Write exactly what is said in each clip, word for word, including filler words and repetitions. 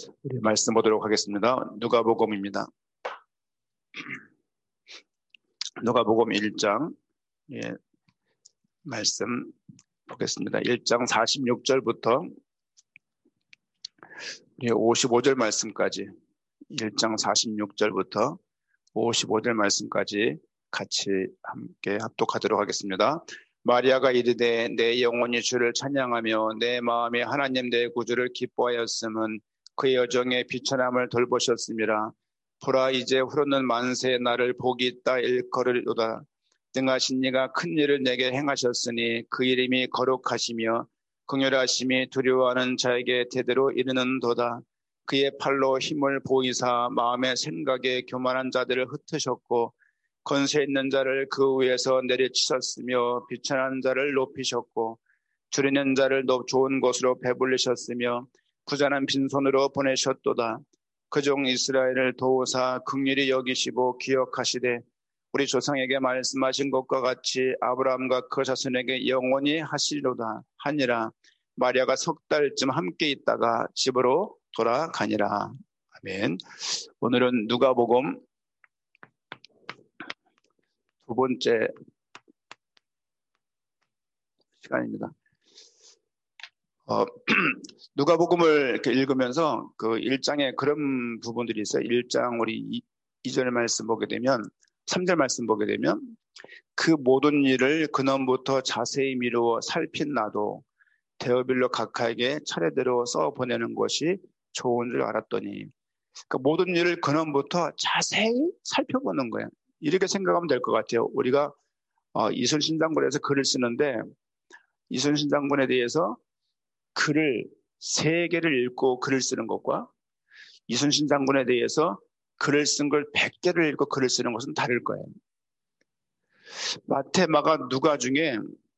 우리 말씀 보도록 하겠습니다. 누가복음입니다. 누가복음 일 장 예, 말씀 보겠습니다. 일 장 사십육 절부터 예, 오십오 절 말씀까지 일 장 사십육 절부터 오십오 절 말씀까지 같이 함께 합독하도록 하겠습니다. 마리아가 이르되 내 영혼이 주를 찬양하며 내 마음이 하나님 내 구주를 기뻐하였음은 그의 여정의 비천함을 돌보셨음이라. 보라 이제 후르는 만세의 날을 복이 있다 일컬으리로다. 등하신 이가 큰 일을 내게 행하셨으니 그 이름이 거룩하시며 긍휼하심이 두려워하는 자에게 대대로 이르는도다. 그의 팔로 힘을 보이사 마음의 생각에 교만한 자들을 흩으셨고 권세 있는 자를 그 위에서 내리치셨으며 비천한 자를 높이셨고 줄이는 자를 좋은 곳으로 배불리셨으며 부자는 빈손으로 보내셨도다. 그종 이스라엘을 도우사 긍휼히 여기시고 기억하시되 우리 조상에게 말씀하신 것과 같이 아브라함과 그 자손에게 영원히 하시리로다 하니라. 마리아가 석 달쯤 함께 있다가 집으로 돌아가니라. 아멘. 오늘은 누가복음 두 번째 시간입니다. 어, 누가복음을 이렇게 읽으면서 그 일 장에 그런 부분들이 있어요. 일 장 우리 이 절 말씀 보게 되면, 삼 절 말씀 보게 되면 그 모든 일을 근원부터 자세히 미루어 살핀 나도 데어빌로 각하에게 차례대로 써 보내는 것이 좋은 줄 알았더니, 그 모든 일을 근원부터 자세히 살펴보는 거예요. 이렇게 생각하면 될 것 같아요. 우리가 어, 이순신 장군에서 글을 쓰는데 이순신 장군에 대해서 글을 세 개를 읽고 글을 쓰는 것과 이순신 장군에 대해서 글을 쓴 걸 백 개를 읽고 글을 쓰는 것은 다를 거예요. 마태, 마가, 누가 중에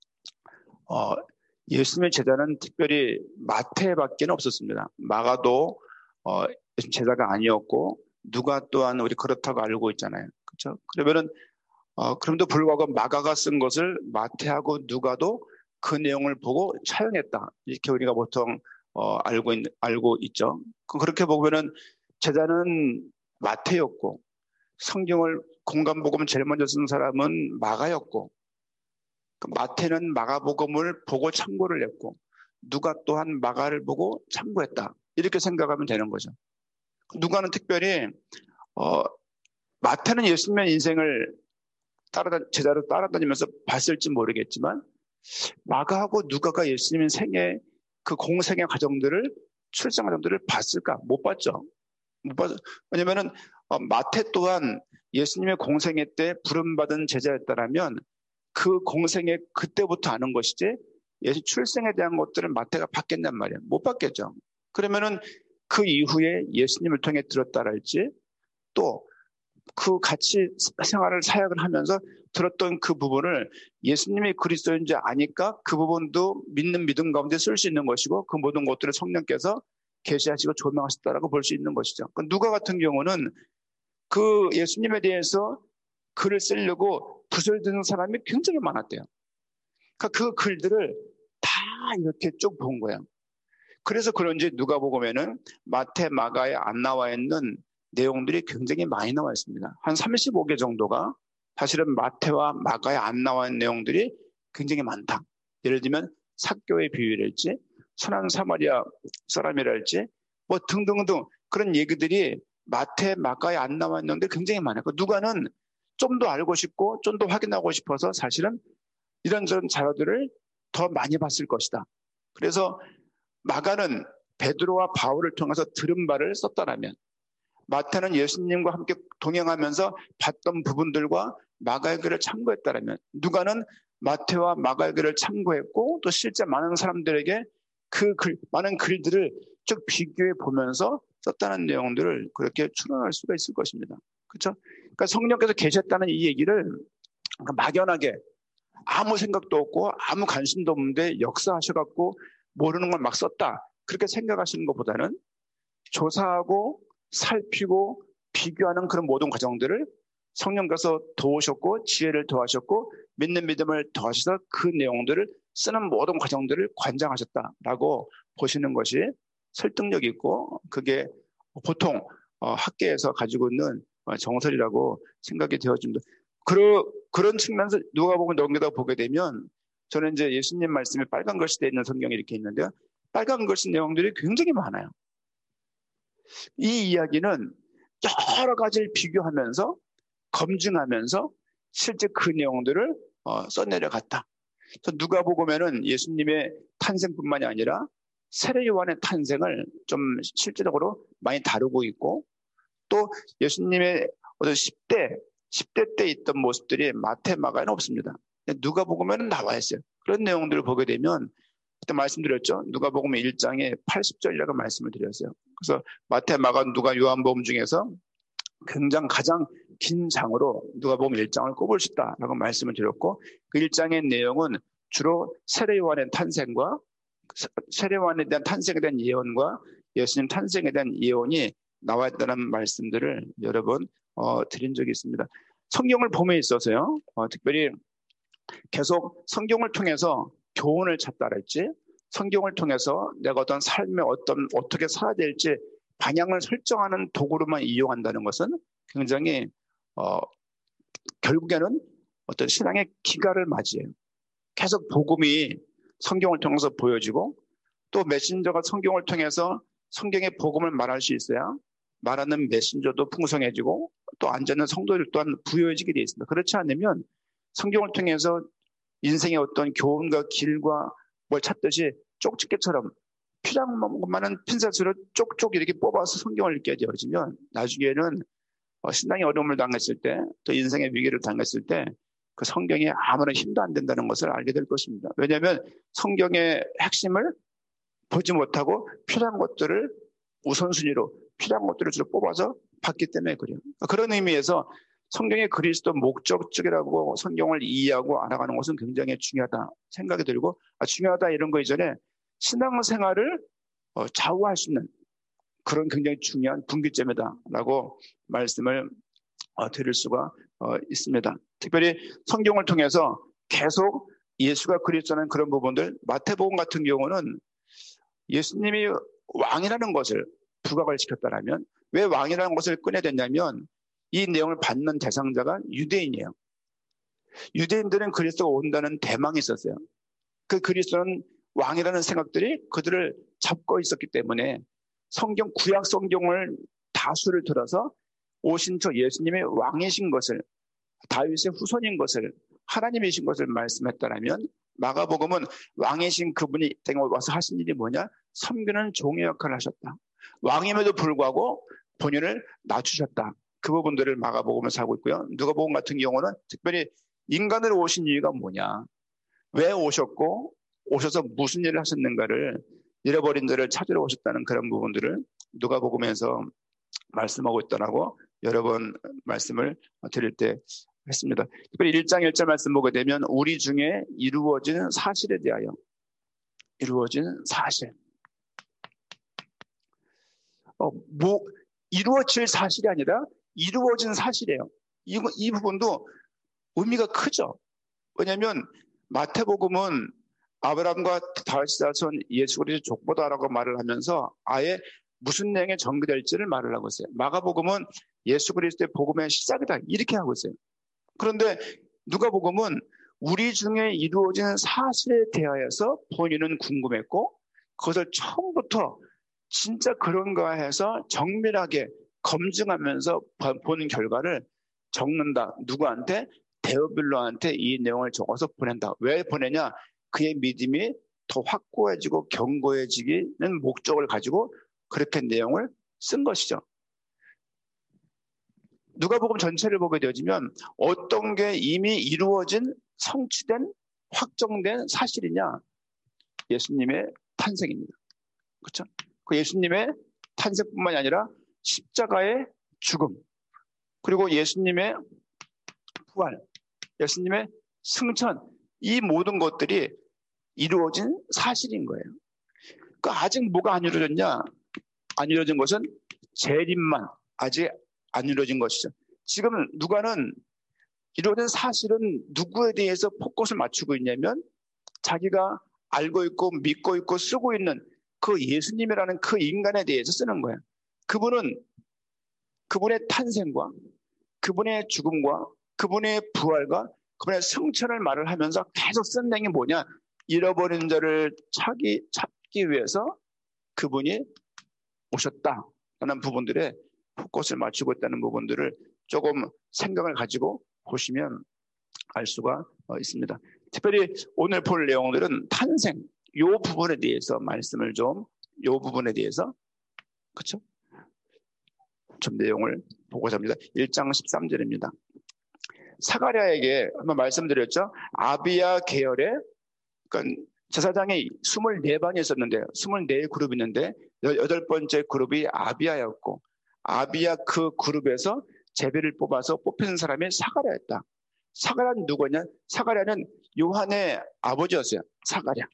어, 예수님의 제자는 특별히 마태밖에 없었습니다. 마가도 어, 제자가 아니었고 누가 또한 우리 그렇다고 알고 있잖아요. 그렇죠? 그러면은 어, 그럼에도 불구하고 마가가 쓴 것을 마태하고 누가도 그 내용을 보고 차용했다. 이렇게 우리가 보통 어, 알고, 있, 알고 있죠. 그렇게 보면은 제자는 마태였고 성경을 공간복음을 제일 먼저 쓴 사람은 마가였고 마태는 마가복음을 보고 참고를 했고 누가 또한 마가를 보고 참고했다. 이렇게 생각하면 되는 거죠. 누가는 특별히 어, 마태는 예수님의 인생을 따라다, 제자로 따라다니면서 봤을지 모르겠지만 마가하고 누가가 예수님의 생애 그 공생의 과정들을 출생 과정들을 봤을까? 못 봤죠. 못 봤. 왜냐면은 어, 마태 또한 예수님의 공생애 때 부름받은 제자였다라면 그 공생애 그때부터 아는 것이지 예수 출생에 대한 것들을 마태가 봤겠냔 말이에요. 못 봤겠죠. 그러면은 그 이후에 예수님을 통해 들었다랄지 또 그 같이 생활을 사역을 하면서 들었던 그 부분을 예수님이 그리스도인지 아니까 그 부분도 믿는 믿음 가운데 쓸 수 있는 것이고 그 모든 것들을 성령께서 계시하시고 조명하셨다라고 볼 수 있는 것이죠. 누가 같은 경우는 그 예수님에 대해서 글을 쓰려고 붓을 드는 사람이 굉장히 많았대요. 그러니까 그 글들을 다 이렇게 쭉 본 거예요. 그래서 그런지 누가복음에는 마태, 마가에 안 나와 있는 내용들이 굉장히 많이 나와 있습니다. 한 삼십오 개 정도가 사실은 마태와 마가에 안 나와 있는 내용들이 굉장히 많다. 예를 들면 삭교의 비유랄지 선한 사마리아 사람이랄지 뭐 등등등 그런 얘기들이 마태, 마가에 안 나와 있는 데 굉장히 많아요. 누가는 좀 더 알고 싶고 좀 더 확인하고 싶어서 사실은 이런저런 자료들을 더 많이 봤을 것이다. 그래서 마가는 베드로와 바울을 통해서 들은 바를 썼다라면 마태는 예수님과 함께 동행하면서 봤던 부분들과 마가의 글을 참고했다라면 누가는 마태와 마가의 글을 참고했고 또 실제 많은 사람들에게 그 글, 많은 글들을 쭉 비교해 보면서 썼다는 내용들을 그렇게 추론할 수가 있을 것입니다. 그렇죠? 그러니까 성령께서 계셨다는 이 얘기를 막연하게 아무 생각도 없고 아무 관심도 없는데 역사하셔갖고 모르는 걸 막 썼다. 그렇게 생각하시는 것보다는 조사하고 살피고 비교하는 그런 모든 과정들을 성령께서 도우셨고 지혜를 더하셨고 믿는 믿음을 더하셔서 그 내용들을 쓰는 모든 과정들을 관장하셨다라고 보시는 것이 설득력 있고 그게 보통 어, 학계에서 가지고 있는 어, 정설이라고 생각이 되어집니다. 그러, 그런 측면에서 누가복음을 넘겨다 보게 되면 저는 이제 예수님 말씀이 빨간 글씨되어 있는 성경이 이렇게 있는데요. 빨간 글씨 내용들이 굉장히 많아요. 이 이야기는 여러 가지를 비교하면서 검증하면서 실제 그 내용들을 어, 써내려갔다. 누가복음에는 예수님의 탄생뿐만이 아니라 세례 요한의 탄생을 좀 실제적으로 많이 다루고 있고, 또 예수님의 어떤 십 대, 십 대 때 있던 모습들이 마태, 마가에는 없습니다. 누가복음에는 나와 있어요. 그런 내용들을 보게 되면 그때 말씀드렸죠. 누가복음 일 장에 팔십 절이라고 말씀을 드렸어요. 그래서 마태, 마가, 누가, 요한복음 중에서 굉장히 가장 긴 장으로 누가복음 일 장을 꼽을 수 있다라고 말씀을 드렸고, 그 일 장의 내용은 주로 세례 요한의 탄생과 세례 요한에 대한 탄생에 대한 예언과 예수님 탄생에 대한 예언이 나와 있다는 말씀들을 여러 번 어, 드린 적이 있습니다. 성경을 봄에 있어서요, 어, 특별히 계속 성경을 통해서 교훈을 찾다라 했지, 성경을 통해서 내가 어떤 삶에 어떤 어떻게 살아야 될지 방향을 설정하는 도구로만 이용한다는 것은 굉장히 어, 결국에는 어떤 신앙의 기가를 맞이해요. 계속 복음이 성경을 통해서 보여지고, 또 메신저가 성경을 통해서 성경의 복음을 말할 수 있어야 말하는 메신저도 풍성해지고 또 앉아있는 성도들 또한 부여해지게 되어 있습니다. 그렇지 않으면 성경을 통해서 인생의 어떤 교훈과 길과 뭘 찾듯이 쪽집게처럼 필요한 것만은 핀셋으로 쪽쪽 이렇게 뽑아서 성경을 읽게 되어지면 나중에는 신앙의 어려움을 당했을 때, 또 인생의 위기를 당했을 때 그 성경이 아무런 힘도 안 된다는 것을 알게 될 것입니다. 왜냐하면 성경의 핵심을 보지 못하고 필요한 것들을 우선순위로 필요한 것들을 주로 뽑아서 봤기 때문에 그래요. 그런 의미에서 성경의 그리스도 목적적이라고 성경을 이해하고 알아가는 것은 굉장히 중요하다 생각이 들고, 아, 중요하다 이런 거 이전에 신앙생활을 어, 좌우할 수 있는 그런 굉장히 중요한 분기점이다라고 말씀을 어, 드릴 수가 어, 있습니다. 특별히 성경을 통해서 계속 예수가 그리스도라는 그런 부분들, 마태복음 같은 경우는 예수님이 왕이라는 것을 부각을 시켰다라면, 왜 왕이라는 것을 꺼내댔냐면 이 내용을 받는 대상자가 유대인이에요. 유대인들은 그리스도가 온다는 대망이 있었어요. 그 그리스도는 왕이라는 생각들이 그들을 잡고 있었기 때문에 성경, 구약 성경을 다수를 들어서 오신 저 예수님의 왕이신 것을, 다윗의 후손인 것을, 하나님이신 것을 말씀했다라면, 마가복음은 왕이신 그분이 이 땅에 와서 하신 일이 뭐냐? 섬기는 종의 역할을 하셨다. 왕임에도 불구하고 본인을 낮추셨다. 그 부분들을 마가복음에서 하고 있고요. 누가복음 같은 경우는 특별히 인간으로 오신 이유가 뭐냐, 왜 오셨고 오셔서 무슨 일을 하셨는가를, 잃어버린 자를 찾으러 오셨다는 그런 부분들을 누가복음에서 말씀하고 있다라고 여러 번 말씀을 드릴 때 했습니다. 특별히 일 장 일 절 말씀 보게 되면 우리 중에 이루어지는 사실에 대하여, 이루어지는 사실, 어, 뭐 이루어질 사실이 아니라 이루어진 사실이에요. 이, 이 부분도 의미가 크죠. 왜냐하면 마태복음은 아브라함과 다윗의 자손 예수 그리스도의 족보다라고 말을 하면서 아예 무슨 내용이 전개될지를 말을 하고 있어요. 마가복음은 예수 그리스도의 복음의 시작이다 이렇게 하고 있어요. 그런데 누가복음은 우리 중에 이루어지는 사실에 대하여서 본인은 궁금했고, 그것을 처음부터 진짜 그런가 해서 정밀하게 검증하면서 보는 결과를 적는다. 누구한테? 데오빌로한테 이 내용을 적어서 보낸다. 왜 보내냐? 그의 믿음이 더 확고해지고 견고해지기는 목적을 가지고 그렇게 내용을 쓴 것이죠. 누가복음 전체를 보게 되어지면 어떤 게 이미 이루어진, 성취된, 확정된 사실이냐? 예수님의 탄생입니다. 그렇죠? 그 예수님의 탄생뿐만이 아니라 십자가의 죽음, 그리고 예수님의 부활, 예수님의 승천, 이 모든 것들이 이루어진 사실인 거예요. 그러니까 아직 뭐가 안 이루어졌냐? 안 이루어진 것은 재림만 아직 안 이루어진 것이죠. 지금 누가는 이루어진 사실은 누구에 대해서 포커스를 맞추고 있냐면 자기가 알고 있고 믿고 있고 쓰고 있는 그 예수님이라는 그 인간에 대해서 쓰는 거예요. 그분은 그분의 탄생과 그분의 죽음과 그분의 부활과 그분의 승천을 말을 하면서 계속 쓴 내용이 뭐냐? 잃어버린 자를 찾기, 찾기 위해서 그분이 오셨다라는 부분들에 포커스를 맞추고 있다는 부분들을 조금 생각을 가지고 보시면 알 수가 있습니다. 특별히 오늘 볼 내용들은 탄생, 이 부분에 대해서 말씀을 좀, 이 부분에 대해서 그렇죠? 좀 내용을 보고자 합니다. 일 장 십삼 절입니다. 사가랴에게 한번 말씀드렸죠. 아비야 계열에 그러니까 제사장이 이십사 반이 있었는데 이십사 그룹이 있는데 여덟 번째 그룹이 아비야였고 아비야 그 그룹에서 제비를 뽑아서 뽑힌 사람이 사가랴였다. 사가랴는 누구냐? 사가랴는 요한의 아버지였어요. 사가랴.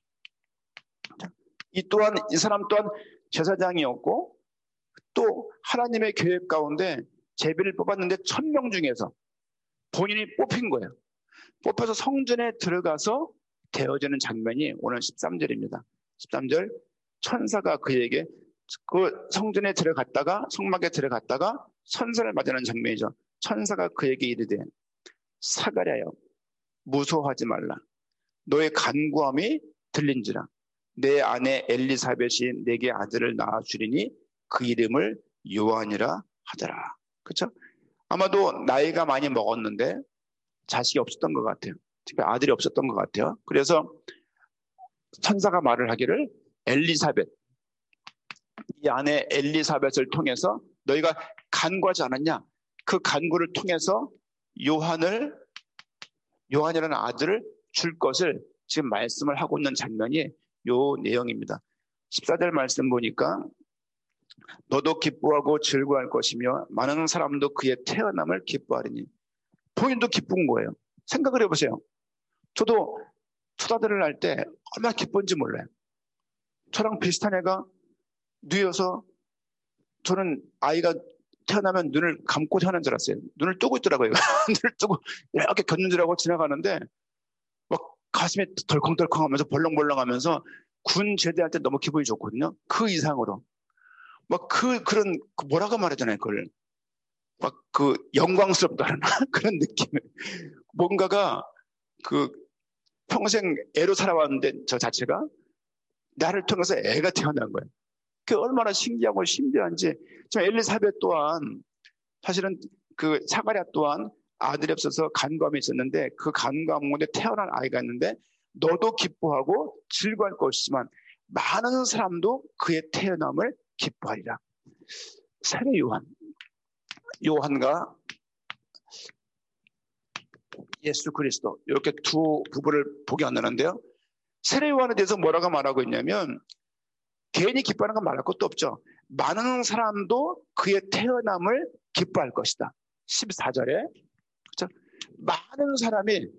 이 또한 이 사람 또한 제사장이었고 또 하나님의 계획 가운데 제비를 뽑았는데 천 명 중에서 본인이 뽑힌 거예요. 뽑혀서 성전에 들어가서 되어지는 장면이 오늘 십삼 절입니다. 십삼 절 천사가 그에게 그 성전에 들어갔다가 성막에 들어갔다가 선선을 맞이하는 장면이죠. 천사가 그에게 이르되 사가랴여 무서워하지 말라. 너의 간구함이 들린지라. 내 아내 엘리사벳이 내게 아들을 낳아 주리니 그 이름을 요한이라 하더라. 그렇죠? 아마도 나이가 많이 먹었는데 자식이 없었던 것 같아요. 특별히 아들이 없었던 것 같아요. 그래서 천사가 말을 하기를 엘리사벳, 이 아내 엘리사벳을 통해서 너희가 간구하지 않았냐? 그 간구를 통해서 요한을 요한이라는 아들을 줄 것을 지금 말씀을 하고 있는 장면이 요 내용입니다. 십사 절 말씀 보니까 너도 기뻐하고 즐거워할 것이며 많은 사람도 그의 태어남을 기뻐하리니 본인도 기쁜 거예요. 생각을 해보세요. 저도 초다들을 할 때 얼마나 기쁜지 몰라요. 저랑 비슷한 애가 뉘어서 저는 아이가 태어나면 눈을 감고 태어난 줄 알았어요. 눈을 뜨고 있더라고요. 눈을 뜨고 이렇게 곁눈질하고 지나가는데 막 가슴이 덜컹덜컹 하면서 벌렁벌렁 하면서 군 제대할 때 너무 기분이 좋거든요. 그 이상으로. 막 그, 그런, 뭐라고 말해야 되나요, 그걸. 막 그 영광스럽다는 그런 느낌. 뭔가가 그 평생 애로 살아왔는데 저 자체가 나를 통해서 애가 태어난 거예요. 그게 얼마나 신기하고 신비한지. 저 엘리사벳 또한 사실은 그 사가랴 또한 아들이 없어서 간구함이 있었는데 그 간구함 가운데 태어난 아이가 있는데 너도 기뻐하고 즐거워할 것이지만 많은 사람도 그의 태어남을 기뻐하리라. 세례 요한, 요한과 예수 그리스도 이렇게 두 부부를 보게 한다는데요. 세례 요한에 대해서 뭐라고 말하고 있냐면 개인이 기뻐하는 건 말할 것도 없죠. 많은 사람도 그의 태어남을 기뻐할 것이다. 십사 절에 그렇죠? 많은 사람이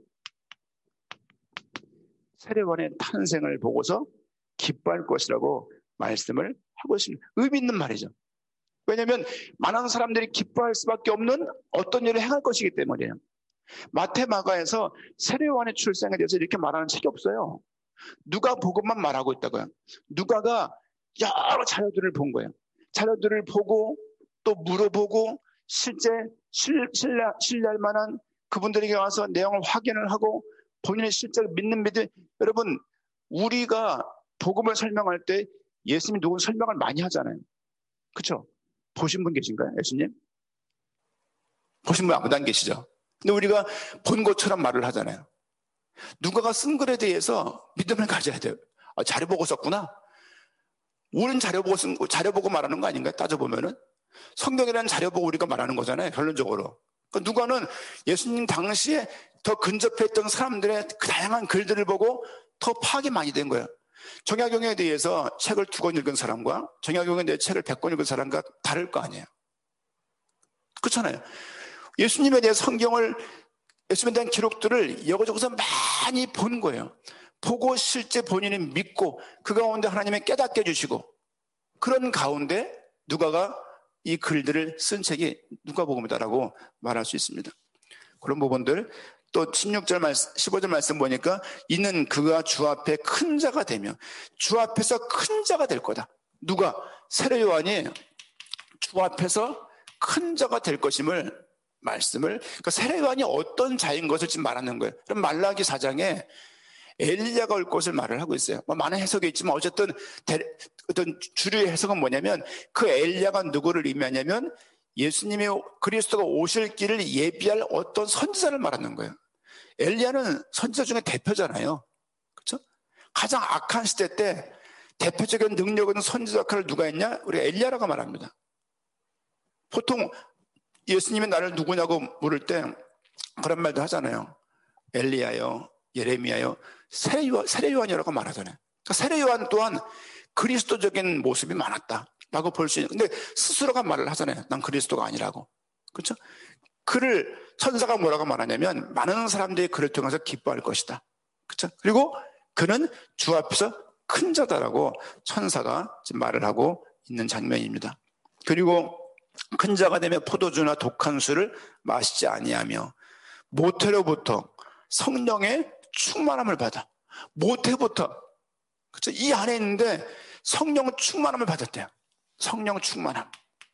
세례 요한의 탄생을 보고서 기뻐할 것이라고 말씀을 하고 있습니다. 의미 있는 말이죠. 왜냐하면 많은 사람들이 기뻐할 수밖에 없는 어떤 일을 행할 것이기 때문이에요. 마태 마가에서 세례 요한의 출생에 대해서 이렇게 말하는 책이 없어요. 누가복음만 말하고 있다고요. 누가가 여러 자료들을 본 거예요. 자료들을 보고 또 물어보고 실제 신, 신뢰, 신뢰할 만한 그분들에게 와서 내용을 확인을 하고 본인이 실제로 믿는 믿음. 여러분 우리가 복음을 설명할 때 예수님이 누군 설명을 많이 하잖아요. 그렇죠? 보신 분 계신가요? 예수님? 보신 분 아무도 안 계시죠? 근데 우리가 본 것처럼 말을 하잖아요. 누가가 쓴 글에 대해서 믿음을 가져야 돼요. 아, 자료 보고 썼구나. 우리는 자료 보고 쓴, 자료 보고 말하는 거 아닌가요? 따져보면은. 성경이라는 자료 보고 우리가 말하는 거잖아요. 결론적으로. 그러니까 누가는 예수님 당시에 더 근접했던 사람들의 그 다양한 글들을 보고 더 파악이 많이 된 거예요. 정약용에 대해서 책을 두 권 읽은 사람과 정약용에 대해 책을 백 권 읽은 사람과 다를 거 아니에요. 그렇잖아요. 예수님에 대해 성경을, 예수님에 대한 기록들을 여기저기서 많이 본 거예요. 보고 실제 본인이 믿고 그 가운데 하나님의 깨닫게 해주시고 그런 가운데 누가가 이 글들을 쓴 책이 누가복음이다라고 말할 수 있습니다. 그런 부분들 또 십육 절 말씀, 십오 절 말씀 보니까 이는 그가 주 앞에 큰 자가 되며 주 앞에서 큰 자가 될 거다. 누가? 세례 요한이 주 앞에서 큰 자가 될 것임을 말씀을, 그러니까 세례 요한이 어떤 자인 것을 지금 말하는 거예요. 그럼 말라기 사 장에 엘리야가 올 것을 말을 하고 있어요. 뭐 많은 해석이 있지만 어쨌든 대, 어떤 주류의 해석은 뭐냐면 그 엘리야가 누구를 의미하냐면 예수님이 그리스도가 오실 길을 예비할 어떤 선지자를 말하는 거예요. 엘리야는 선지자 중에 대표잖아요. 그렇죠? 가장 악한 시대 때 대표적인 능력 있는 선지자 역할을 누가 했냐? 우리 엘리야라고 말합니다. 보통 예수님이 나를 누구냐고 물을 때 그런 말도 하잖아요. 엘리야요, 예레미야요, 세례 요한이라고 말하잖아요. 그러니까 세례 요한 또한 그리스도적인 모습이 많았다라고 볼 수 있는. 근데 스스로가 말을 하잖아요. 난 그리스도가 아니라고. 그렇죠? 그를 천사가 뭐라고 말하냐면 많은 사람들이 그를 통해서 기뻐할 것이다. 그렇죠? 그리고 그는 주 앞에서 큰 자다라고 천사가 지금 말을 하고 있는 장면입니다. 그리고 큰 자가 되며 포도주나 독한 술을 마시지 아니하며 모태로부터 성령의 충만함을 받아. 모태부터, 그렇죠? 이 안에 있는데 성령 충만함을 받았대요. 성령 충만함.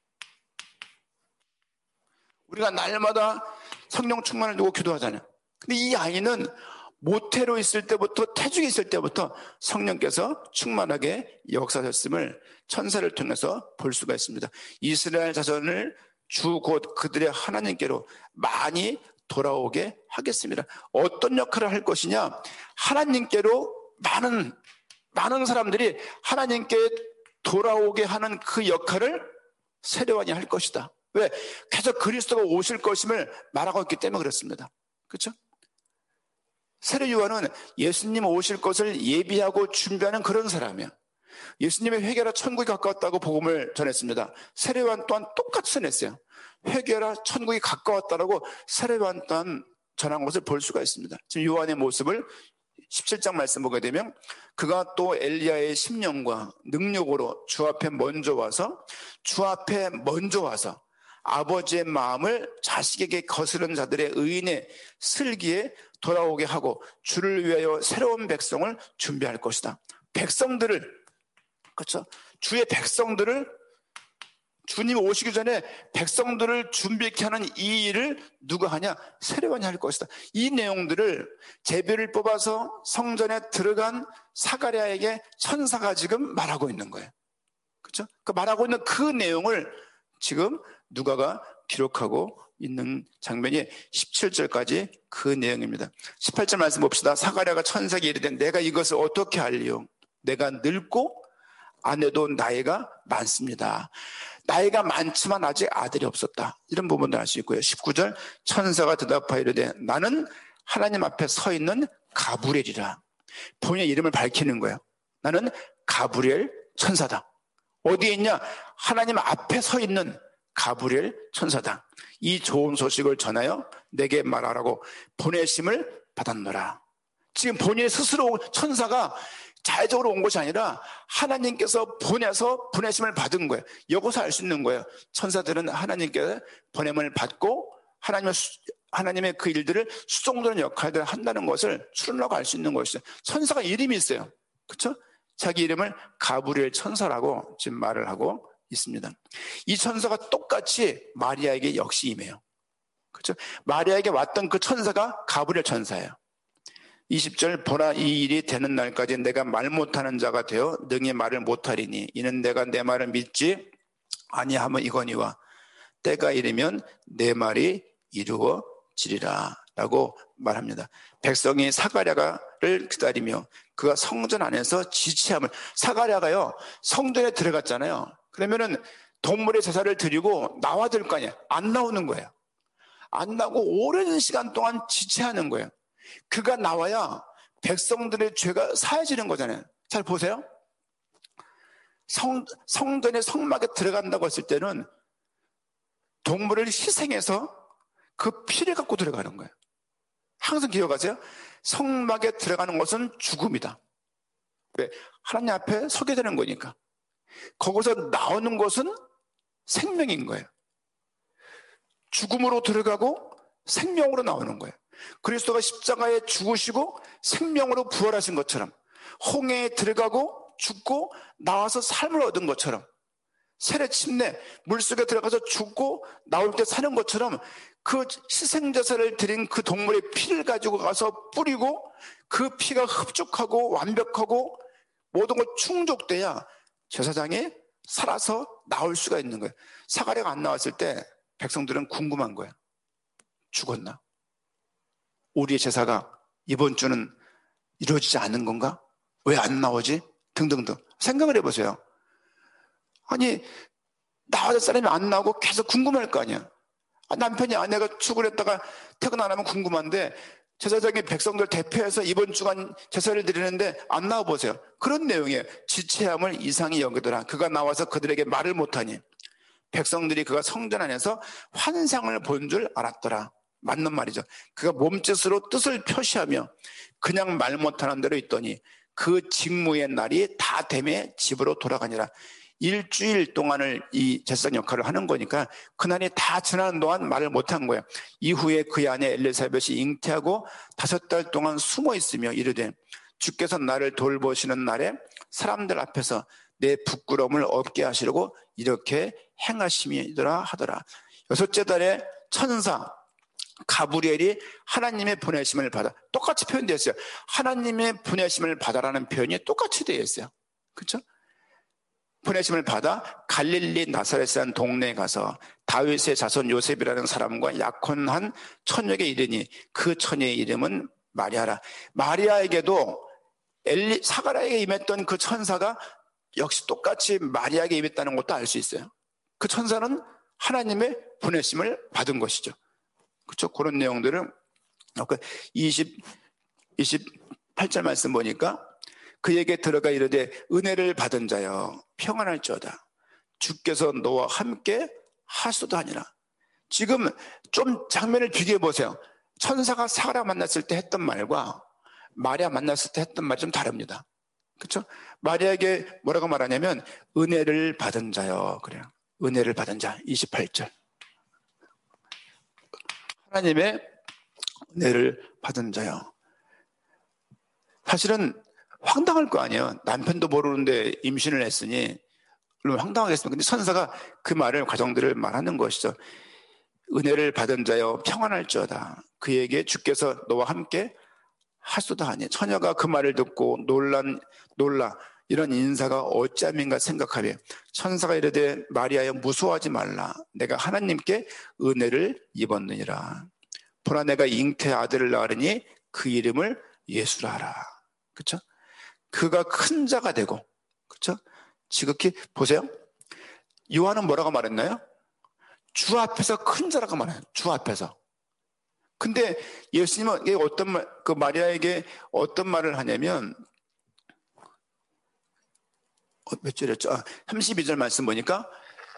우리가 날마다 성령 충만을 두고 기도하잖아요. 근데 이 아이는 모태로 있을 때부터, 태중에 있을 때부터 성령께서 충만하게 역사하셨음을 천사를 통해서 볼 수가 있습니다. 이스라엘 자손을 주 곧 그들의 하나님께로 많이 돌아오게 하겠습니다. 어떤 역할을 할 것이냐? 하나님께로 많은 많은 사람들이 하나님께 돌아오게 하는 그 역할을 세례요한이 할 것이다. 왜? 계속 그리스도가 오실 것임을 말하고 있기 때문에 그렇습니다. 그렇죠? 세례요한은 예수님 오실 것을 예비하고 준비하는 그런 사람이에요. 예수님의 회개라 천국이 가까웠다고 복음을 전했습니다. 세례요한 또한 똑같이 전했어요. 회개라 천국이 가까웠다라고 세례요한 또한 전한 것을 볼 수가 있습니다. 지금 요한의 모습을 십칠 장 말씀 보게 되면 그가 또 엘리야의 심령과 능력으로 주 앞에 먼저 와서 주 앞에 먼저 와서 아버지의 마음을 자식에게 거스른 자들의 의인의 슬기에 돌아오게 하고 주를 위하여 새로운 백성을 준비할 것이다. 백성들을, 그렇죠? 주의 백성들을, 주님 오시기 전에 백성들을 준비케 하는 이 일을 누가 하냐? 세례요한이 할 것이다. 이 내용들을 제비를 뽑아서 성전에 들어간 사가랴에게 천사가 지금 말하고 있는 거예요. 그렇죠? 그 말하고 있는 그 내용을 지금 누가가 기록하고 있는 장면이 십칠 절까지 그 내용입니다. 십팔 절 말씀 봅시다. 사가랴가 천사에게 이르되 내가 이것을 어떻게 알리요? 내가 늙고 아내도 나이가 많습니다. 나이가 많지만 아직 아들이 없었다. 이런 부분도 알 수 있고요. 십구 절 천사가 대답하여 이르되 나는 하나님 앞에 서 있는 가브리엘이라. 본인의 이름을 밝히는 거예요. 나는 가브리엘 천사다. 어디에 있냐? 하나님 앞에 서 있는 가브리엘 천사다. 이 좋은 소식을 전하여 내게 말하라고 보내심을 받았노라. 지금 본인 스스로 천사가 자의적으로 온 것이 아니라 하나님께서 보내서 보내심을 받은 거예요. 여기서 알 수 있는 거예요. 천사들은 하나님께 보냄을 받고 하나님의, 하나님의 그 일들을 수종드는 역할들을 한다는 것을 추론하고 알 수 있는 것이죠. 천사가 이름이 있어요. 그렇죠? 자기 이름을 가브리엘 천사라고 지금 말을 하고 있습니다. 이 천사가 똑같이 마리아에게 역시 임해요. 그렇죠? 마리아에게 왔던 그 천사가 가브리엘 천사예요. 이십 절 보라 이 일이 되는 날까지 내가 말 못하는 자가 되어 능히 말을 못하리니 이는 내가 내 말을 믿지 아니하면 이거니와 때가 이르면 내 말이 이루어지리라 라고 말합니다. 백성이 사가랴를 기다리며 그가 성전 안에서 지체함을, 사가랴가요 성전에 들어갔잖아요. 그러면은 동물의 제사를 드리고 나와야 될 거 아니에요. 안 나오는 거예요. 안 나오고 오랜 시간 동안 지체하는 거예요. 그가 나와야 백성들의 죄가 사해지는 거잖아요. 잘 보세요. 성, 성전의 성막에 들어간다고 했을 때는 동물을 희생해서 그 피를 갖고 들어가는 거예요. 항상 기억하세요. 성막에 들어가는 것은 죽음이다. 왜? 하나님 앞에 서게 되는 거니까. 거기서 나오는 것은 생명인 거예요. 죽음으로 들어가고 생명으로 나오는 거예요. 그리스도가 십자가에 죽으시고 생명으로 부활하신 것처럼 홍해에 들어가고 죽고 나와서 삶을 얻은 것처럼 세례 침례, 물속에 들어가서 죽고 나올 때 사는 것처럼 그 희생제사를 드린 그 동물의 피를 가지고 가서 뿌리고 그 피가 흡족하고 완벽하고 모든 것 충족돼야 제사장이 살아서 나올 수가 있는 거예요. 사가랴가 안 나왔을 때 백성들은 궁금한 거예요. 죽었나? 우리의 제사가 이번 주는 이루어지지 않는 건가? 왜 안 나오지? 등등등 생각을 해보세요. 아니 나와줄 사람이 안 나오고 계속 궁금할 거 아니야. 아, 남편이 아내가 축을 했다가 퇴근 안 하면 궁금한데 제사장이 백성들 대표해서 이번 주간 제사를 드리는데 안 나와보세요. 그런 내용이에요. 지체함을 이상히 여기더라. 그가 나와서 그들에게 말을 못하니 백성들이 그가 성전 안에서 환상을 본 줄 알았더라. 맞는 말이죠. 그가 몸짓으로 뜻을 표시하며 그냥 말 못하는 대로 있더니 그 직무의 날이 다 되매 집으로 돌아가니라. 일주일 동안을 이 제사장 역할을 하는 거니까 그날이 다 지나는 동안 말을 못한 거예요. 이후에 그의 아내 엘리사벳이 잉태하고 다섯 달 동안 숨어 있으며 이르되 주께서 나를 돌보시는 날에 사람들 앞에서 내 부끄러움을 없게 하시려고 이렇게 행하심이더라 하더라. 여섯째 달에 천사 가브리엘이 하나님의 보내심을 받아. 똑같이 표현되어 있어요. 하나님의 보내심을 받아라는 표현이 똑같이 되어 있어요. 그렇죠? 보내심을 받아 갈릴리 나사렛이라는 동네에 가서 다윗의 자손 요셉이라는 사람과 약혼한 처녀에게 이르니 그 처녀의 이름은 마리아라. 마리아에게도 엘리, 사가랴에게 임했던 그 천사가 역시 똑같이 마리아에게 임했다는 것도 알 수 있어요. 그 천사는 하나님의 보내심을 받은 것이죠. 그렇죠? 그런 내용들을 이십, 이십팔 절 말씀 보니까 그에게 들어가 이르되 은혜를 받은 자여 평안할지어다. 주께서 너와 함께 하소도 하니라. 지금 좀 장면을 비교해 보세요. 천사가 사가랴 만났을 때 했던 말과 마리아 만났을 때 했던 말이 좀 다릅니다. 그렇죠? 마리아에게 뭐라고 말하냐면 은혜를 받은 자여. 그래요. 은혜를 받은 자. 이십팔 절. 하나님의 은혜를 받은 자여. 사실은 황당할 거 아니에요. 남편도 모르는데 임신을 했으니 물론 황당하겠습니다. 근데 천사가 그 말을 가정들을 말하는 것이죠. 은혜를 받은 자여 평안할지어다. 그에게 주께서 너와 함께 하소다 하니. 처녀가 그 말을 듣고 놀란 놀라 이런 인사가 어찌함인가 생각하며 천사가 이르되 마리아여 무서워하지 말라. 내가 하나님께 은혜를 입었느니라. 보라 내가 잉태 아들을 낳으니 그 이름을 예수라 하라. 그렇죠? 그가 큰 자가 되고, 그렇죠? 지극히 보세요. 요한은 뭐라고 말했나요? 주 앞에서 큰 자라고 말해요. 주 앞에서. 근데 예수님은 어떤 말, 그 마리아에게 어떤 말을 하냐면 어, 몇 절이었죠? 아, 삼십이 절 말씀 보니까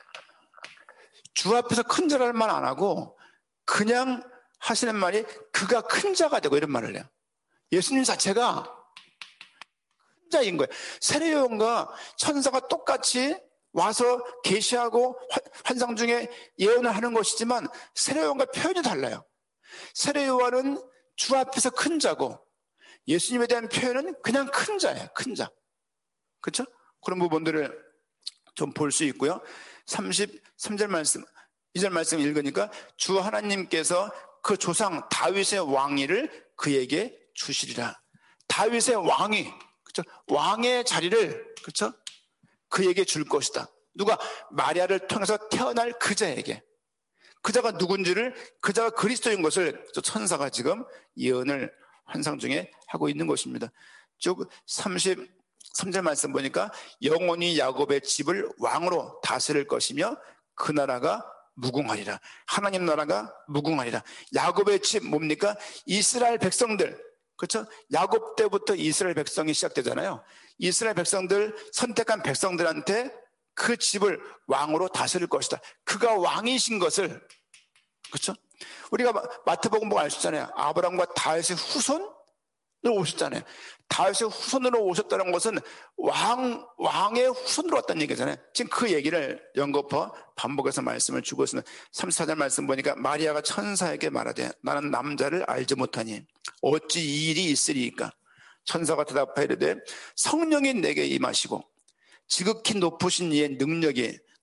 주 앞에서 큰 자라는 말 안 하고 그냥 하시는 말이 그가 큰 자가 되고 이런 말을 해요. 예수님 자체가 자인 거예요. 세례요한과 천사가 똑같이 와서 계시하고 환상 중에 예언을 하는 것이지만 세례요한과 표현이 달라요. 세례요한은 주 앞에서 큰 자고 예수님에 대한 표현은 그냥 큰 자예요. 큰 자. 그렇죠? 그런 부분들을 좀 볼 수 있고요. 삼십삼 절 말씀, 이 절 말씀 읽으니까 주 하나님께서 그 조상 다윗의 왕위를 그에게 주시리라. 다윗의 왕위, 그렇죠? 왕의 자리를, 그렇죠? 그에게 줄 것이다. 누가? 마리아를 통해서 태어날 그자에게. 그자가 누군지를, 그자가 그리스도인 것을 천사가 지금 예언을 환상 중에 하고 있는 것입니다. 쭉 삼십삼 절 말씀 보니까 영원히 야곱의 집을 왕으로 다스릴 것이며 그 나라가 무궁하리라. 하나님 나라가 무궁하리라. 야곱의 집 뭡니까? 이스라엘 백성들. 그렇죠? 야곱 때부터 이스라엘 백성이 시작되잖아요. 이스라엘 백성들, 선택한 백성들한테 그 집을 왕으로 다스릴 것이다. 그가 왕이신 것을, 그렇죠? 우리가 마태복음 보고 알 수 있잖아요. 아브라함과 다윗의 후손으로 오셨잖아요. 다윗의 후손으로 오셨다는 것은 왕, 왕의 후손으로 왔다는 얘기잖아요. 지금 그 얘기를 연거푸 반복해서 말씀을 주고 있습니다. 삼십사 절 말씀 보니까 마리아가 천사에게 말하되 나는 남자를 알지 못하니 어찌 이 일이 있으리이까. 천사가 대답하여 이르되 성령이 내게 임하시고 지극히 높으신 이의 능력이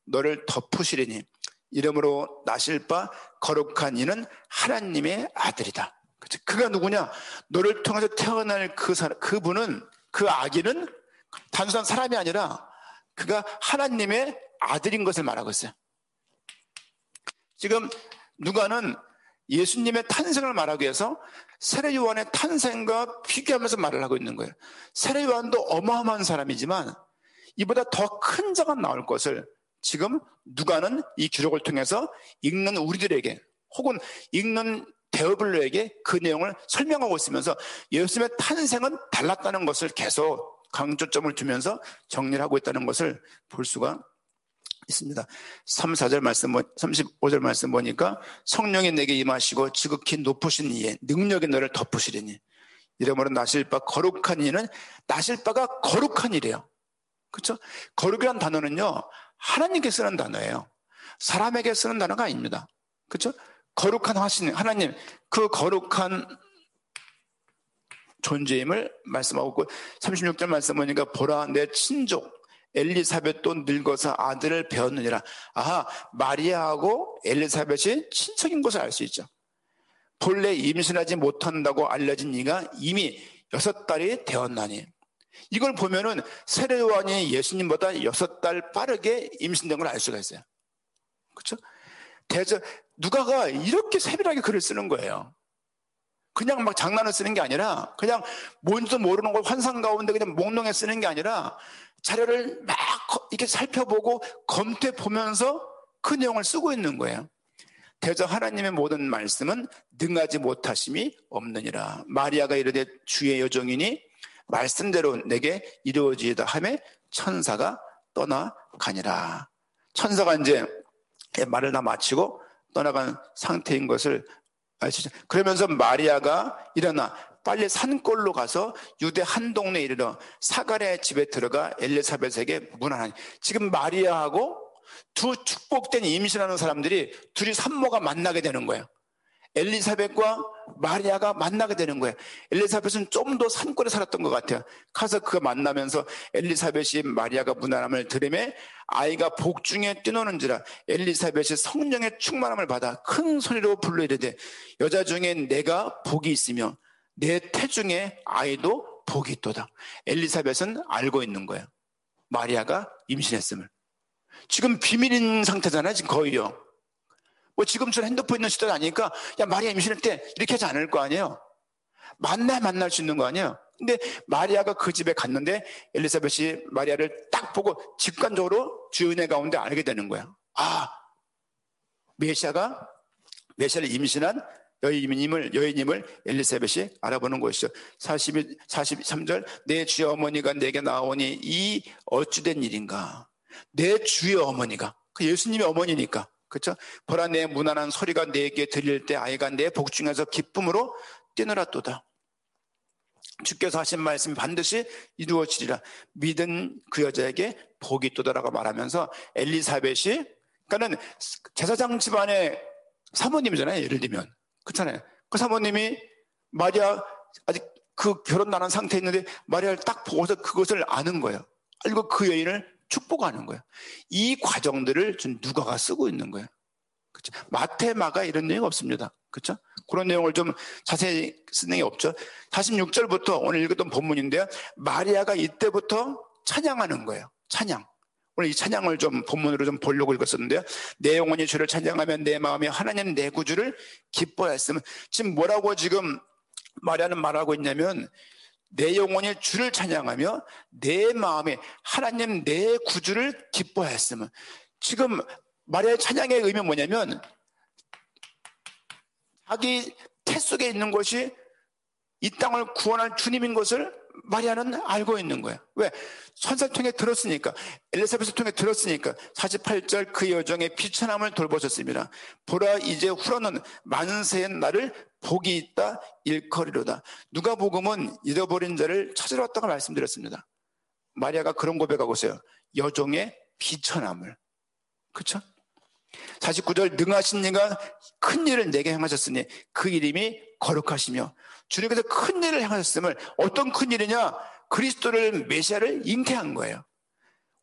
너를 덮으시리니 이름으로 나실 바 거룩한 이는 하나님의 아들이다. 그치? 그가 누구냐? 너를 통해서 태어날 그 사람, 그분은, 그 아기는 단순한 사람이 아니라 그가 하나님의 아들인 것을 말하고 있어요. 지금 누가는 예수님의 탄생을 말하기 위해서 세례 요한의 탄생과 비교하면서 말을 하고 있는 거예요. 세례 요한도 어마어마한 사람이지만 이보다 더 큰 자가 나올 것을 지금 누가는 이 기록을 통해서 읽는 우리들에게 혹은 읽는 데어블로에게 그 내용을 설명하고 있으면서 예수님의 탄생은 달랐다는 것을 계속 강조점을 두면서 정리를 하고 있다는 것을 볼 수가 있습니다. 삼, 사 절 말씀, 삼십오 절 말씀 보니까 성령이 내게 임하시고 지극히 높으신 이의 능력이 너를 덮으시리니 이러므로 나실 바 거룩한 이는 나실 바가 거룩한 이래요. 그렇죠? 거룩이란 단어는요 하나님께 쓰는 단어예요. 사람에게 쓰는 단어가 아닙니다. 그렇죠? 거룩한 하신 하나님, 그 거룩한 존재임을 말씀하고 있고 삼십육 절 말씀 보니까 보라 내 친족 엘리사벳도 늙어서 아들을 배웠느니라. 아하, 마리아하고 엘리사벳이 친척인 것을 알 수 있죠. 본래 임신하지 못한다고 알려진 이가 이미 여섯 달이 되었나니. 이걸 보면은 세례 요한이 예수님보다 여섯 달 빠르게 임신된 걸 알 수가 있어요. 그렇죠? 대저 누가가 이렇게 세밀하게 글을 쓰는 거예요. 그냥 막 장난을 쓰는 게 아니라 그냥 뭔지도 모르는 걸 환상 가운데 그냥 몽롱해 쓰는 게 아니라 자료를 막 이렇게 살펴보고 검토해 보면서 그 내용을 쓰고 있는 거예요. 대저 하나님의 모든 말씀은 능하지 못하심이 없느니라. 마리아가 이르되 주의 여종이니 말씀대로 내게 이루어지이다 하매 천사가 떠나가니라. 천사가 이제 말을 다 마치고 떠나간 상태인 것을 알 수 있죠. 그러면서 마리아가 일어나 빨리 산골로 가서 유대 한 동네에 이르러 사가랴의 집에 들어가 엘리사벳에게 문안하니. 지금 마리아하고 두 축복된 임신하는 사람들이 둘이 산모가 만나게 되는 거예요. 엘리사벳과 마리아가 만나게 되는 거예요. 엘리사벳은 좀 더 산골에 살았던 것 같아요. 가서 그가 만나면서 엘리사벳이 마리아가 문안함을 들으매 아이가 복중에 뛰노는지라. 엘리사벳이 성령의 충만함을 받아 큰 소리로 불러 이르되 여자 중에 내가 복이 있으며 내 태중에 아이도 복이 있도다. 엘리사벳은 알고 있는 거예요. 마리아가 임신했음을. 지금 비밀인 상태잖아요. 지금 거의요. 뭐 지금처럼 핸드폰 있는 시대가 아니니까 야 마리아 임신할 때 이렇게 하지 않을 거 아니에요. 만나야 만날 수 있는 거 아니에요. 근데 마리아가 그 집에 갔는데 엘리사벳이 마리아를 딱 보고 직관적으로 주의 은혜 가운데 알게 되는 거야. 아, 메시아가 메시아를 임신한 여인임을 여인임을 엘리사벳이 알아보는 것이죠. 사십일, 사십삼 절 내 주의 어머니가 내게 나오니 이 어찌된 일인가. 내 주의 어머니가 그 예수님의 어머니니까. 그렇죠? 보라 내 무난한 소리가 내게 들릴 때 아이가 내 복중에서 기쁨으로 뛰놀았도다. 주께서 하신 말씀이 반드시 이루어지리라. 믿은 그 여자에게 복이 있도다라고 말하면서 엘리사벳이 그러니까는 제사장 집안의 사모님이잖아요. 예를 들면 그렇잖아요. 그 사모님이 마리아 아직 그 결혼 안 한 상태에 있는데 마리아를 딱 보고서 그것을 아는 거예요. 알고 그 여인을 축복하는 거예요. 이 과정들을 좀 누가가 쓰고 있는 거예요. 그렇죠? 마태, 마가 이런 내용 없습니다. 그렇죠? 그런 내용을 좀 자세히 쓴 내용이 없죠. 사십육 절부터 오늘 읽었던 본문인데요. 마리아가 이때부터 찬양하는 거예요. 찬양. 오늘 이 찬양을 좀 본문으로 좀 보려고 읽었었는데요. 내 영혼이 주를 찬양하면 내 마음이 하나님 내 구주를 기뻐했으면. 지금 뭐라고 지금 마리아는 말하고 있냐면 내 영혼이 주를 찬양하며 내 마음에 하나님 내 구주를 기뻐했으면. 지금 마리아의 찬양의 의미는 뭐냐면 자기 태 속에 있는 것이 이 땅을 구원할 주님인 것을 마리아는 알고 있는 거예요. 왜? 선사를 통해 들었으니까. 엘리사벳을 통해 들었으니까. 사십팔 절 그 여종의 비천함을 돌보셨습니다. 보라 이제 후로는 만세의 날을 복이 있다 일컬이로다. 누가복음은 잃어버린 자를 찾으러 왔다고 말씀드렸습니다. 마리아가 그런 고백하고 있어요. 여종의 비천함을. 그렇죠? 사십구 절 능하신 이가 큰 일을 내게 행하셨으니 그 이름이 거룩하시며 주님께서 큰 일을 행하셨음을. 어떤 큰 일이냐? 그리스도를 메시아를 잉태한 거예요.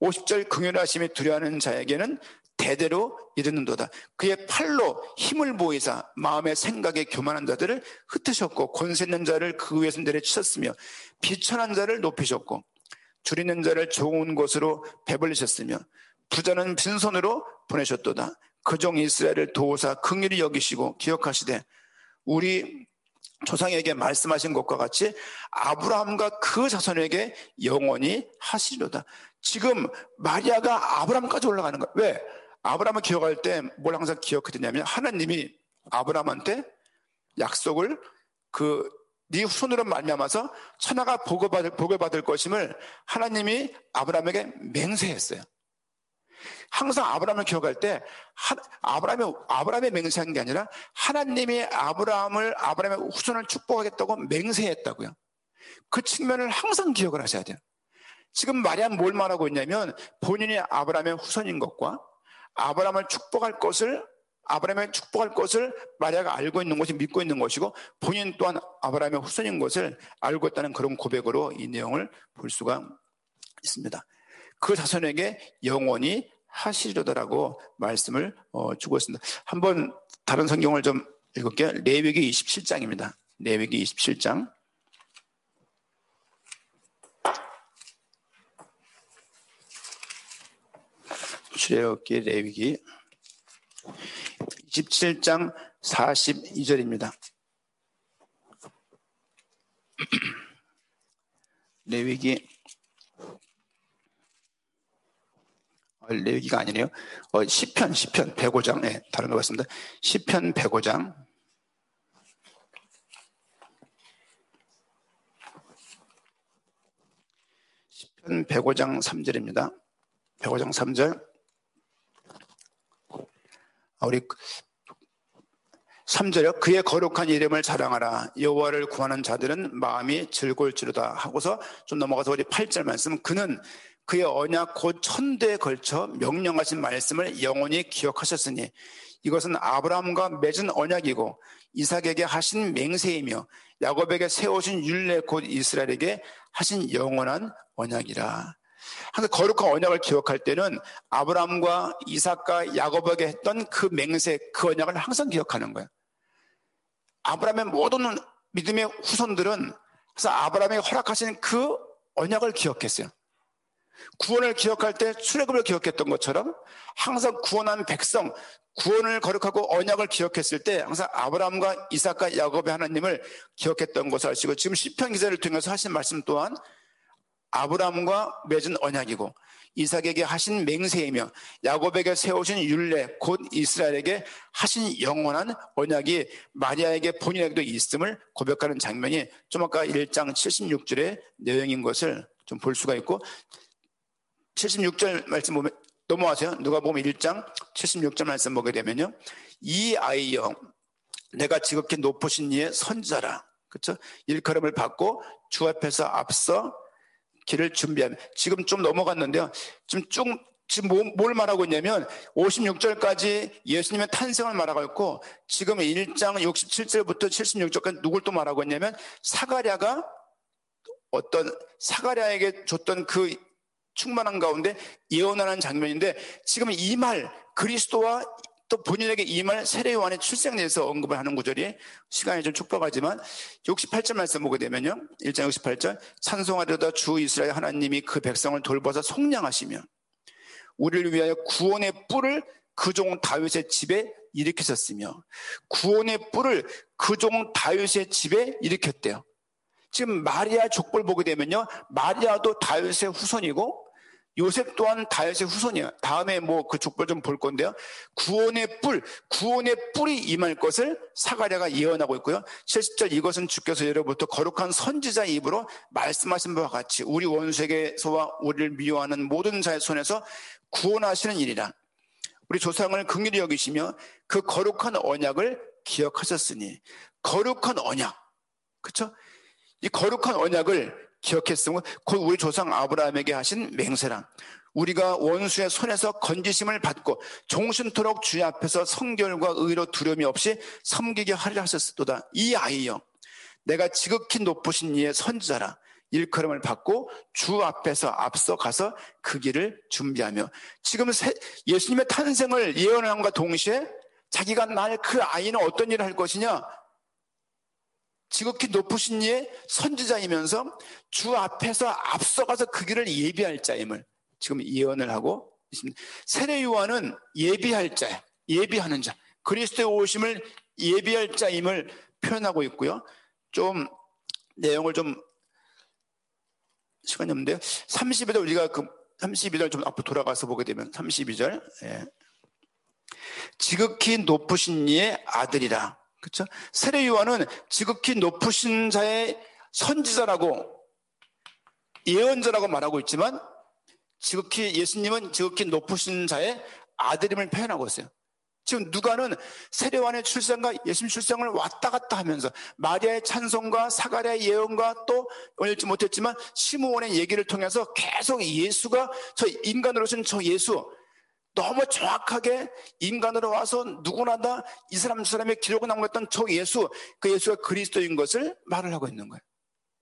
오십 절 긍휼하심이 두려워하는 자에게는 대대로 이르는도다. 그의 팔로 힘을 보이사 마음의 생각에 교만한 자들을 흩으셨고 권세 있는 자를 그 위에서 내려치셨으며 비천한 자를 높이셨고 줄이는 자를 좋은 곳으로 배불리셨으며 부자는 빈손으로 보내셨도다. 그 종 이스라엘을 도우사 긍휼히 여기시고 기억하시되 우리 조상에게 말씀하신 것과 같이 아브라함과 그 자손에게 영원히 하시리로다. 지금 마리아가 아브라함까지 올라가는 거야. 왜? 아브라함을 기억할 때 뭘 항상 기억해야 되냐면 하나님이 아브라함한테 약속을 그 네 후손으로 말미암아서 천하가 복을 받을, 복을 받을 것임을 하나님이 아브라함에게 맹세했어요. 항상 아브라함을 기억할 때 하, 아브라함의, 아브라함의 맹세한 게 아니라 하나님이 아브라함을 아브라함의 후손을 축복하겠다고 맹세했다고요. 그 측면을 항상 기억을 하셔야 돼요. 지금 마리아는 뭘 말하고 있냐면 본인이 아브라함의 후손인 것과 아브라함을 축복할 것을 아브라함의 축복할 것을 마리아가 알고 있는 것이 믿고 있는 것이고 본인 또한 아브라함의 후손인 것을 알고 있다는 그런 고백으로 이 내용을 볼 수가 있습니다. 그 자손에게 영원히 하시리로다라고 말씀을 어, 주고 있습니다. 한번 다른 성경을 좀 읽을게요. 레위기 이십칠 장입니다. 레위기 이십칠 장. 출애굽기 레위기 이십칠 장 사십이 절입니다. 레위기 어, 레위기가 아니네요. 어, 시편 시편 백오 장. 네, 다른 거 같습니다. 시편 백오 장 시편 백오 장 삼 절입니다. 백오 장 삼 절. 우리 삼 절요. 그의 거룩한 이름을 자랑하라. 여호와를 구하는 자들은 마음이 즐거울지로다 하고서 좀 넘어가서 우리 팔 절 말씀. 그는 그의 언약 곧 천대에 걸쳐 명령하신 말씀을 영원히 기억하셨으니 이것은 아브라함과 맺은 언약이고 이삭에게 하신 맹세이며 야곱에게 세우신 율례 곧 이스라엘에게 하신 영원한 언약이라. 항상 거룩한 언약을 기억할 때는 아브라함과 이삭과 야곱에게 했던 그 맹세, 그 언약을 항상 기억하는 거예요. 아브라함의 모든 믿음의 후손들은 그래서 아브라함이 허락하신 그 언약을 기억했어요. 구원을 기억할 때 출애굽을 기억했던 것처럼 항상 구원한 백성, 구원을 거룩하고 언약을 기억했을 때 항상 아브라함과 이삭과 야곱의 하나님을 기억했던 것을 아시고 지금 시편 기자를 통해서 하신 말씀 또한 아브라함과 맺은 언약이고 이삭에게 하신 맹세이며 야곱에게 세우신 율례 곧 이스라엘에게 하신 영원한 언약이 마리아에게 본인에게도 있음을 고백하는 장면이 좀 아까 일 장 칠십육 절의 내용인 것을 좀 볼 수가 있고 칠십육 절 말씀 보면 넘어가세요. 누가복음 일 장 칠십육 절 말씀 보게 되면요. 이 아이여 내가 지극히 높으신 이의 선지자라. 그렇죠? 일컬음을 받고 주 앞에서 앞서 길을 준비하면 지금 좀 넘어갔는데요. 지금 쭉 지금 뭐, 뭘 말하고 있냐면 오십육 절까지 예수님의 탄생을 말하고 있고 지금 일 장 육십칠 절부터 칠십육 절까지 누굴 또 말하고 있냐면 사가랴가 어떤 사가랴에게 줬던 그 충만한 가운데 예언하는 장면인데 지금 이 말 그리스도와 또 본인에게 이 말 세례 요한의 출생에 대해서 언급을 하는 구절이 시간이 좀 촉박하지만 육십팔 절 말씀 보게 되면요. 일 장 육십팔 절 찬송하려다 주 이스라엘 하나님이 그 백성을 돌보사 속량하시며 우리를 위하여 구원의 뿔을 그 종 다윗의 집에 일으키셨으며 구원의 뿔을 그 종 다윗의 집에 일으켰대요. 지금 마리아 족보를 보게 되면요. 마리아도 다윗의 후손이고 요셉 또한 다윗의 후손이에요. 다음에 뭐 그 족보 좀 볼 건데요. 구원의 뿔, 구원의 뿔이 임할 것을 사가랴가 예언하고 있고요. 칠십 절 이것은 주께서 예로부터 거룩한 선지자 입으로 말씀하신 바와 같이 우리 원수에게서와 우리를 미워하는 모든 자의 손에서 구원하시는 일이라. 우리 조상을 긍휼히 여기시며 그 거룩한 언약을 기억하셨으니 거룩한 언약, 그렇죠? 이 거룩한 언약을 기억했으면 곧 우리 조상 아브라함에게 하신 맹세랑 우리가 원수의 손에서 건지심을 받고 종신토록 주의 앞에서 성결과 의로 두려움이 없이 섬기게 하리라 하셨도다. 이 아이여 내가 지극히 높으신 이의 선지자라. 일컬음을 받고 주 앞에서 앞서가서 그 길을 준비하며, 지금 예수님의 탄생을 예언함과 동시에 자기가 날 그 아이는 어떤 일을 할 것이냐, 지극히 높으신 이의 선지자이면서 주 앞에서 앞서가서 그 길을 예비할 자임을 지금 예언을 하고 있습니다. 세례 요한은 예비할 자, 예비하는 자, 그리스도의 오심을 예비할 자임을 표현하고 있고요. 좀 내용을 좀 시간이 없는데요. 삼십이 절, 우리가 그 삼십이 절 좀 앞으로 돌아가서 보게 되면 삼십이 절, 예. 지극히 높으신 이의 아들이라. 그렇죠? 세례 요한은 지극히 높으신 자의 선지자라고, 예언자라고 말하고 있지만, 지극히 예수님은 지극히 높으신 자의 아들임을 표현하고 있어요. 지금 누가는 세례 요한의 출생과 예수님 출생을 왔다 갔다 하면서 마리아의 찬송과 사가랴의 예언과 또 올지 못했지만 시므온의 얘기를 통해서 계속 예수가, 저 인간으로 오신 저 예수, 너무 정확하게 인간으로 와서 누구나 다 이 사람 저 사람의 기록을 남겼던 저 예수, 그 예수가 그리스도인 것을 말을 하고 있는 거예요.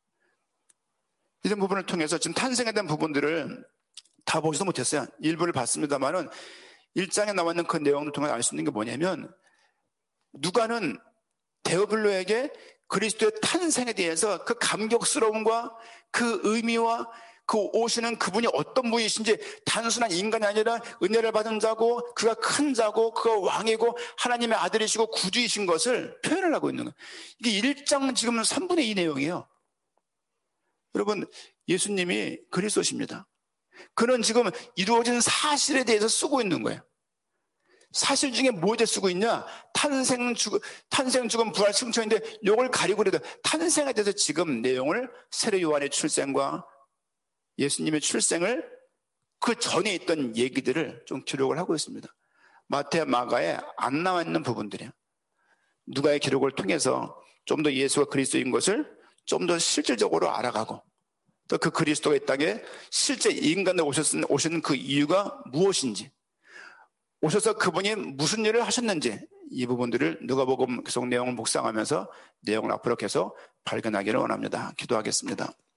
이런 부분을 통해서 지금 탄생에 대한 부분들을 다 보지도 못했어요. 일부를 봤습니다만은 일 장에 나와 있는 그 내용을 통해 알 수 있는 게 뭐냐면, 누가는 데오빌로에게 그리스도의 탄생에 대해서 그 감격스러움과 그 의미와 그 오시는 그분이 어떤 분이신지, 단순한 인간이 아니라 은혜를 받은 자고 그가 큰 자고 그가 왕이고 하나님의 아들이시고 구주이신 것을 표현을 하고 있는 거예요. 이게 일 장 지금 삼분의 이 내용이에요. 여러분, 예수님이 그리스도십니다. 그는 지금 이루어진 사실에 대해서 쓰고 있는 거예요. 사실 중에 뭐에 대해 쓰고 있냐? 탄생, 죽, 탄생, 죽음, 부활, 승천인데 이걸 가리고 그래도 탄생에 대해서 지금 내용을 세례 요한의 출생과 예수님의 출생을 그 전에 있던 얘기들을 좀 기록을 하고 있습니다. 마태, 마가에 안 나와 있는 부분들이에요. 누가의 기록을 통해서 좀 더 예수가 그리스도인 것을 좀 더 실질적으로 알아가고, 또 그 그리스도가 이 땅에 실제 인간으로 오셨은, 오신 그 이유가 무엇인지, 오셔서 그분이 무슨 일을 하셨는지, 이 부분들을 누가복음 계속 내용을 묵상하면서 내용을 앞으로 계속 발견하기를 원합니다. 기도하겠습니다.